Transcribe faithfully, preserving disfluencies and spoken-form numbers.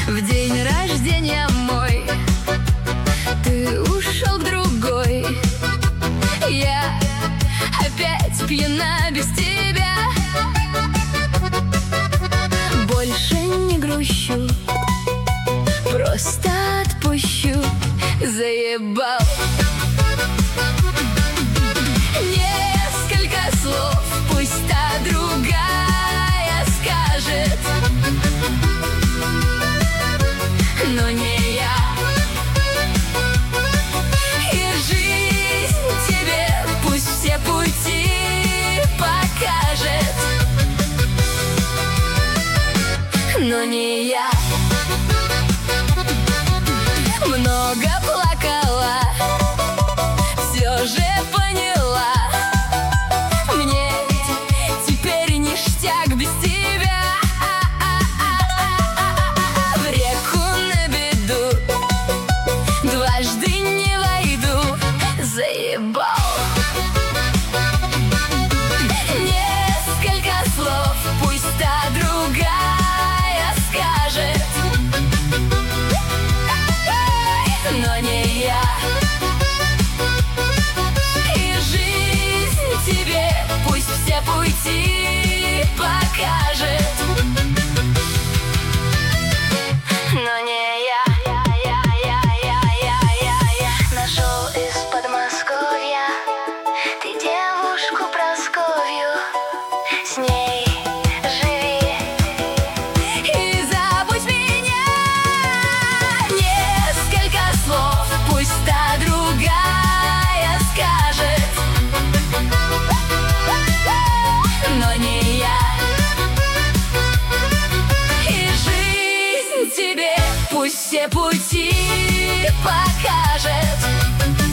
В день рождения мой ты ушел к другой. Я опять пьяна без тебя. Больше не грущу, просто отпущу. Заебал. Несколько слов пусть та другая скажет, но не я. И жизнь тебе пусть все пути покажет, но не я. Много плакала, все же поняла, мне теперь ништяк без тебя. В реку на беду дважды не войду. Заебал. Несколько слов пусть та другая скажет, но не я. И жизнь тебе пусть все пути покажет, но не я. Нашел из Подмосковья ты девушку Прасковью, с ней живи И забудь меня. Несколько слов пусть та другая скажет, но не я. И жизнь тебе пусть все пути покажет,